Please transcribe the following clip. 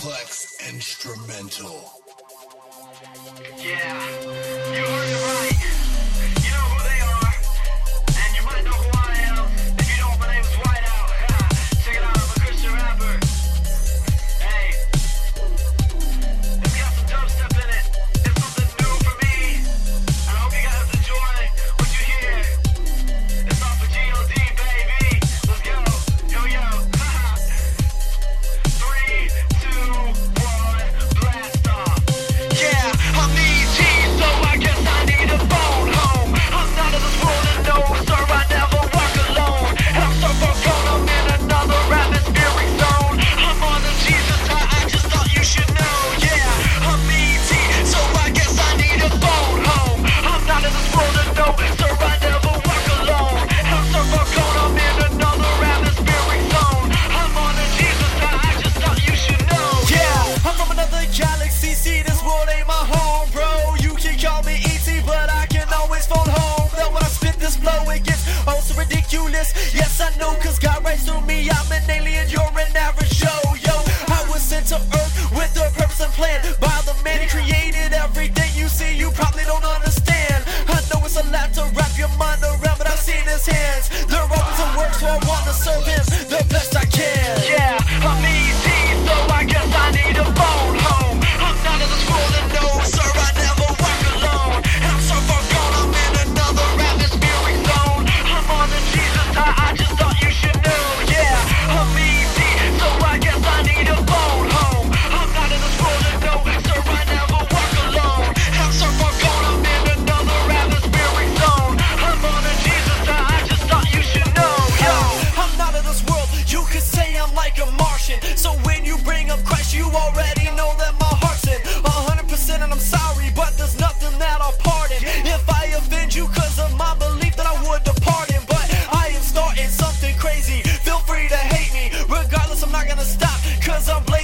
Complex Instrumental. Yeah, you heard it right. You know who they are, and you might know who I am. If you don't, my name is Whiteout. Check it out, I'm a Christian rapper. Hey, it's got some dubstep in it. It's something new for me, and I hope you guys enjoy what you hear. It's off of G.O.D., baby. Let's go. Yo, yo. 3, 2, 1, blast off. Yeah, I'm ET, so I guess I need a phone home. I'm not of this world and no, sir, I never walk alone. And I'm so far gone, I'm in another atmospheric zone. I'm on the Jesus high, I just thought you should know. Yeah, I'm ET, so I guess I need a phone home. I'm not of this world and no, sir, I never walk alone. And I'm so far gone, I'm in another atmospheric zone. I'm on the Jesus high, I just thought you should know. Yeah, I'm from another galaxy, see this world ain't my home, bro. You can call me E.T., but I can always phone home. Then when I spit this flow, it gets oh so ridiculous. Yes, I know, cause God writes through me. I'm an alien, you're an average Joe. Yo, I was sent to Earth with a purpose and plan by the man who created everything you see. You probably don't understand. I know it's a lot to wrap your mind around, but I've seen his hands. They're always at work, so I wanna serve him the best I can. Yeah, I'm E.T., so I guess I need a phone home. I'm not in this world and no, sir, I never walk alone. And I'm so far gone, I'm in another atmospheric zone. I'm on the Jesus high, I just thought you should know. Yeah, I'm E.T., so I guess I need a phone home. I'm not in this world and no, sir, I never walk alone. And I'm so far gone, I'm in another atmospheric zone. I'm on the Jesus high, I just thought you should know. Yo, I'm not of this world, you could say I'm like a Martian. So when you bring up Christ, you already know that my heart's in 100%, and I'm sorry, but there's nothing that I'll pardon. If I offend you cause of my belief, then I would depart him. But I am starting something crazy, feel free to hate me. Regardless, I'm not gonna stop, cause I'm